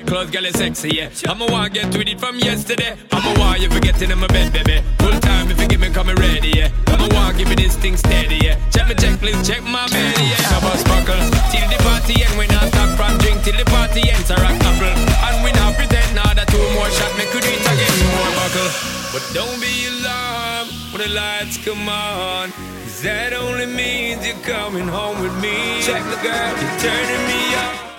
clothes, girl, is sexy, yeah. I'ma want get with it from yesterday. I'ma want you forgetting in my bed, baby. Full time if you give me coming ready, yeah. I'ma want give me this thing steady, yeah. Check my checklist, check my menu, yeah. Now bust buckle till the party end. We not stop from drink till the party ends. A rock couple and we not pretend now that 2 more shots make we do it again. More buckle, but don't be alarmed when the lights come on, 'cause that only means you're coming home with me. Check the girl, you're turning me on.